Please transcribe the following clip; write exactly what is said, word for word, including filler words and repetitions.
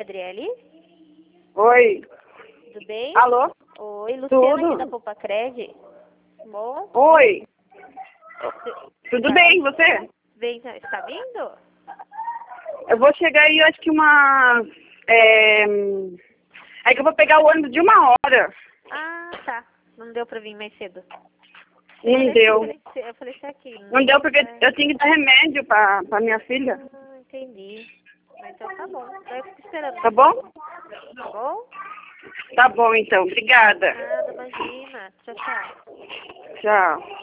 Adriele? Oi. Tudo bem? Alô? Oi, Luciana Tudo? aqui da Popacred. Bom? Oi. Você Tudo tá bem, você? bem, está vindo? Eu vou chegar aí, eu acho que uma... É... é que eu vou pegar o ônibus de uma hora. Ah, tá. Não deu pra vir mais cedo. Não Eu deu. falei, eu falei isso aqui. Não deu porque É. eu tinha que dar remédio pra, pra minha filha. Ah, entendi. Mas então tá bom. Eu fico esperando. Tá bom? Tá bom? Tá bom, então. Obrigada. Nada, imagina. Tchau, tchau. Tchau.